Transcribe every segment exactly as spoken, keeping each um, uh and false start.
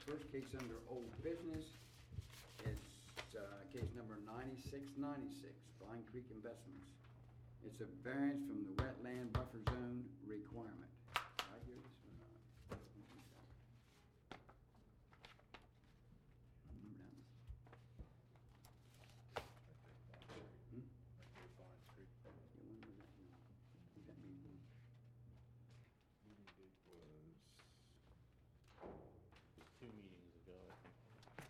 first case under old business is uh, case number ninety-six ninety-six, Blind Creek Investments. It's a variance from the wetland buffer zone requirement. I hear this one. uh, Remember that one? Hmm? Yeah, when was that? No. I think that meeting Meeting date was, Two meetings ago, I think.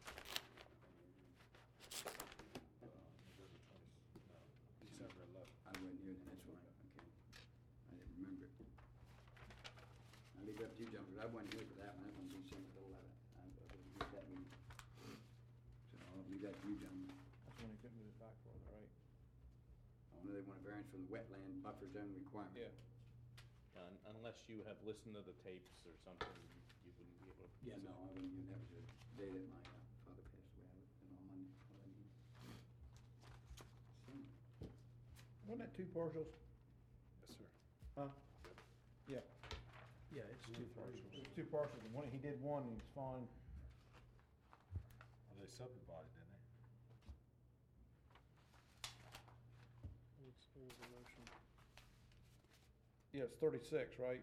uh, November twenty, no, December eleventh. I wasn't here then, that's why, okay. I didn't remember it. I'll leave it up to you, John, because I wasn't here for that one, that one's December the eleventh. I wasn't here at that meeting. So I'll leave that to you, gentlemen. That's when he couldn't move it back further, right? I know they want a variance from the wetland buffer zone requirement. Yeah. Un- Unless you have listened to the tapes or something, you- you wouldn't be able to. Yeah, no, I wasn't here, that was the day that my uh, father passed away, I was in on Monday. I wasn't here. Wasn't that two parcels? Yes, sir. Huh? Yeah. Yeah, it's two parcels. It was two parcels, and one, he did one, and he was fine. Well, they subdivided, didn't they? What's, what was the motion? Yeah, it's thirty-six, right?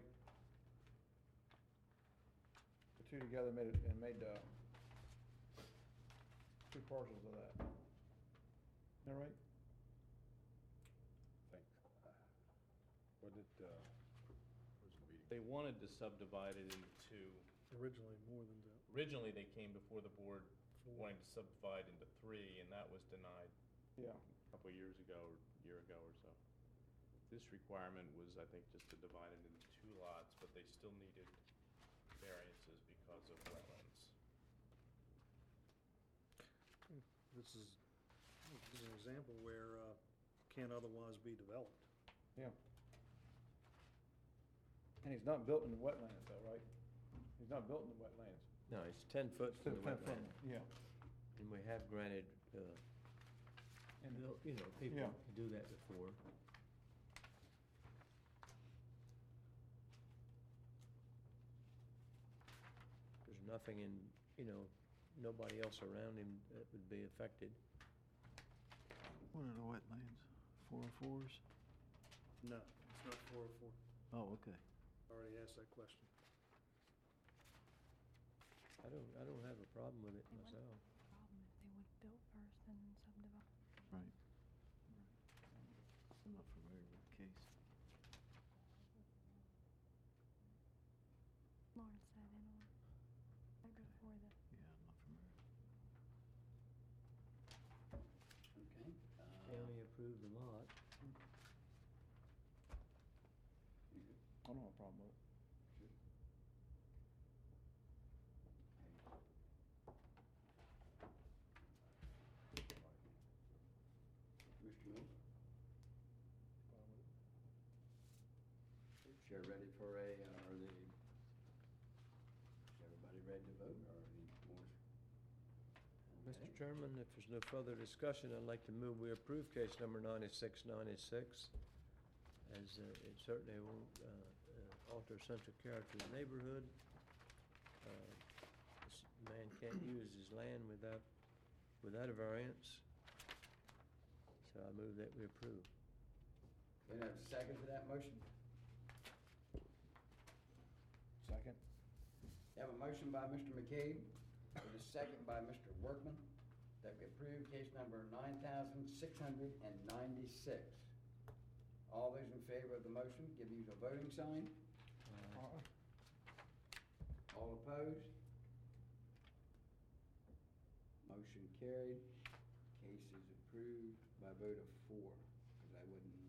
The two together made it, and made, uh, two parcels of that. Is that right? I think. uh, What did, uh, where's the meeting? They wanted to subdivide it into two. Originally, more than that. Originally, they came before the board Four. wanting to subdivide into three, and that was denied Yeah. a couple of years ago, or a year ago or so. This requirement was, I think, just to divide it into two lots, but they still needed variances because of wetlands. This is, this is an example where, uh, can't otherwise be developed. Yeah. And he's not built in the wetlands though, right? He's not built in the wetlands. No, it's ten foot from the Ten foot, wetland. Yeah. And we have granted, uh, And, you know, you know, Yeah. people can do that before. There's nothing in, you know, nobody else around him that would be affected. What are the wetlands? four oh fours? No, it's not four oh four. Oh, okay. Already asked that question. I don't, I don't have a problem with it They wouldn't myself. have a problem if they would have built first and then subdivided. Right. I'm not familiar with the case. Lawrence sat in on it. Right before the, Yeah, I'm not familiar. Okay. uh, County approved the lot. you good? I don't have a problem with it. Good. Mister Mills? Chair ready for a, uh, are they, is everybody ready to vote, or any more? Mister Okay. Chairman, if there's no further discussion, I'd like to move we approve case number ninety-six ninety-six, as uh, it certainly won't uh, uh, alter central character of the neighborhood. Uh, This man can't use his land without, without a variance, so I move that we approve. Can I have a second for that motion? Second? We have a motion by Mister McCabe, with a second by Mister Workman, that we approve case number nine thousand six hundred ninety-six. All those in favor of the motion, give you a voting sign. Uh, All opposed? Motion carried. Case is approved by a vote of four, because I wasn't